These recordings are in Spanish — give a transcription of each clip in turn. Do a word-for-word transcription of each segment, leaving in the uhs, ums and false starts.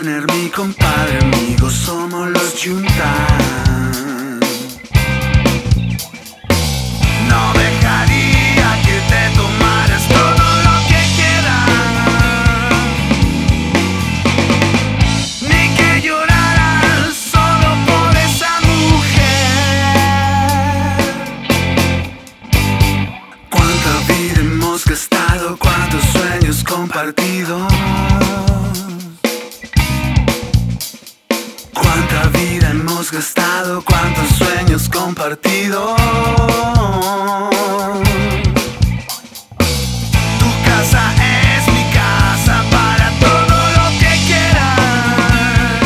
Warner, mi compadre, amigo, somos los Juntan. No dejaría que te tomaras todo lo que quieras, ni que lloraras solo por esa mujer. Cuánta vida hemos gastado, cuántos sueños compartidos. Cuánta vida hemos gastado, cuántos sueños compartidos. Tu casa es mi casa para todo lo que quieras.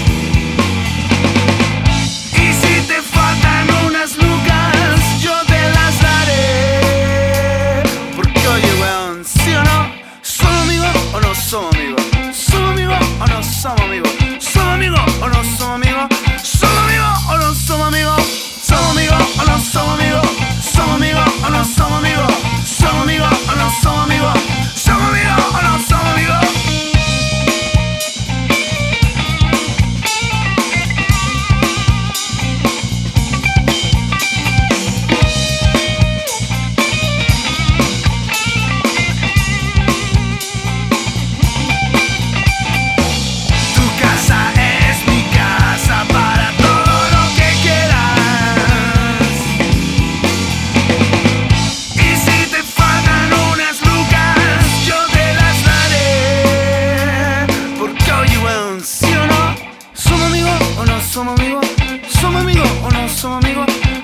Y si te faltan unas lucas, yo te las daré. Porque oye, weón, ¿sí o no? ¿Somos amigos o no somos amigos? ¿Somos amigos o no somos amigos? ¿Somos amigos o no somos amigos? ¿Somos amigos o no somos amigos? ¿Somos amigos o no somos amigos? ¿Somos amigos o no somos amigos? ¿Somos amigos o no somos amigos? ¿Somos amigos o no somos amigos? ¿Somos amigos o no somos amigos? ¿Somos amigos o no somos amigos?